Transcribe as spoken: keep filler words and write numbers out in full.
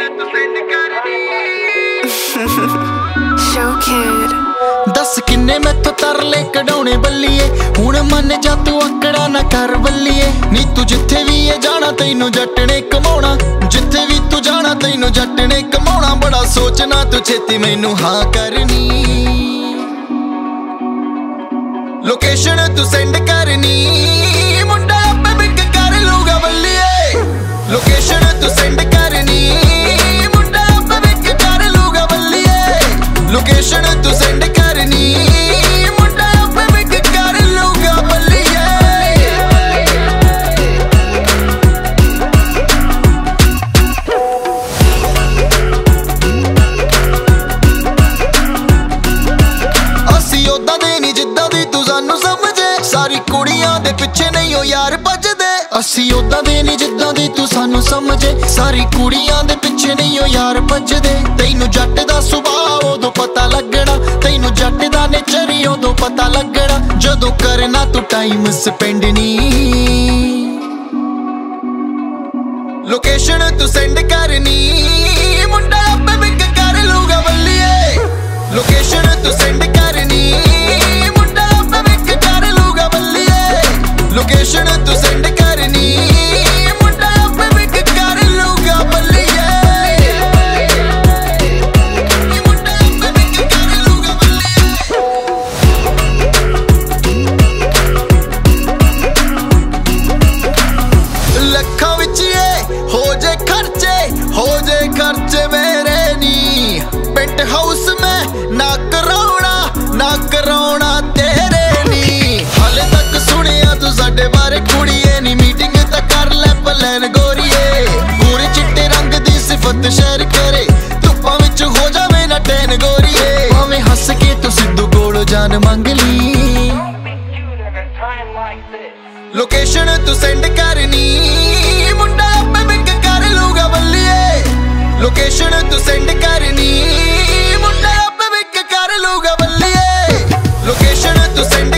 दस किन्ने मैथों तरले कढाउणे बल्लीए हुण मन जा तू आकड़ा ना कर बल्लीए नी तू जिथे भी है जाना तैनू जट ने कमाउणा जिथे भी तू जाना तैनू जट ने कमाउणा बड़ा सोचना तू छेती मैनू हाँ करनी लोकेशन तू सेंड करनी मुंडा आपे बिक कर लूगा बल्लीए लोकेशन तू सेंड करनी मुंडा आपे बिक कर लूगा बल्लीए लोकेशन तू सेंड करनी मुंडा आपे बिक कर लूगा बल्लीए असी ओदा दे नी जिद्दां दी तू सानू समझे सारी कुड़ियां दे पिछे नहीं हो यार भजदे असी ओदा दे नी जिद्दां दी तू सानू समझे सारी कुड़ियां दे पिछे नहीं हो यार भजदे तैनू जट दा सुभाव उदों पता लगना तैनू जट दा नेचर ही उदों पता लगना जदों करना तू टाइम स्पेंड नी लोकेशन तू सेंड करनी मुंडा आपे बिक कर लूगा बल्लीए लोकेशन तू सेंड करनी मुंडा आपे बिक कर लूगा बल्लीए लोकेशन तू सेंड करनी मुंडा आपे बिक कर लूगा बल्लीए मुंडा आपे बिक कर लूगा बल्लीए लखां विच हो जे खर्चे हो जे खर्चे मेरे नी पेंट हाउस में ना कराउणा ना कराउणा तेरे नी हाले तक सुनिया तू साडे बारे कुड़िए नी मीटिंग तां कर ले प्लान गोरीए गोरे चिट्टे रंग दी सिफत शेयर करे धुप्पां विच हो जावे ना टैन गोरीए भावें हस के तू सिद्धू कोलों जान मंग ली लोकेशन तू सेंड करनी मुंडा आपे बिक कर लूगा बल्लीए लोकेशन तू सेंड करनी मुंडा आपे बिक कर लूगा बल्लीए लोकेशन तू सेंड